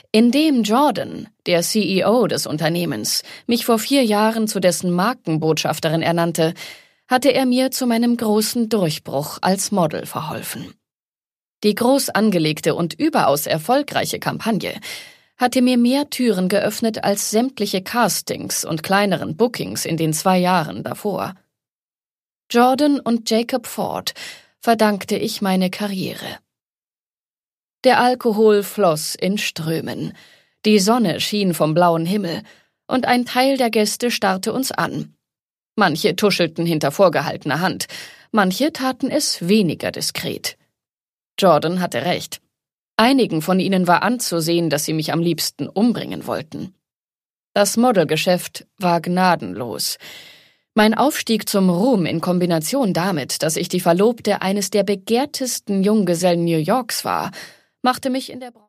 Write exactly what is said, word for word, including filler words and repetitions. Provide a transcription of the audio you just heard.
Indem Jordan, der C E O des Unternehmens, mich vor vier Jahren zu dessen Markenbotschafterin ernannte, hatte er mir zu meinem großen Durchbruch als Model verholfen. Die groß angelegte und überaus erfolgreiche Kampagne hatte mir mehr Türen geöffnet als sämtliche Castings und kleineren Bookings in den zwei Jahren davor. Jordan und Jacob Ford verdankte ich meine Karriere. Der Alkohol floss in Strömen, die Sonne schien vom blauen Himmel, und ein Teil der Gäste starrte uns an. Manche tuschelten hinter vorgehaltener Hand, manche taten es weniger diskret. Jordan hatte recht. Einigen von ihnen war anzusehen, dass sie mich am liebsten umbringen wollten. Das Modelgeschäft war gnadenlos. Mein Aufstieg zum Ruhm in Kombination damit, dass ich die Verlobte eines der begehrtesten Junggesellen New Yorks war, machte mich in der Branche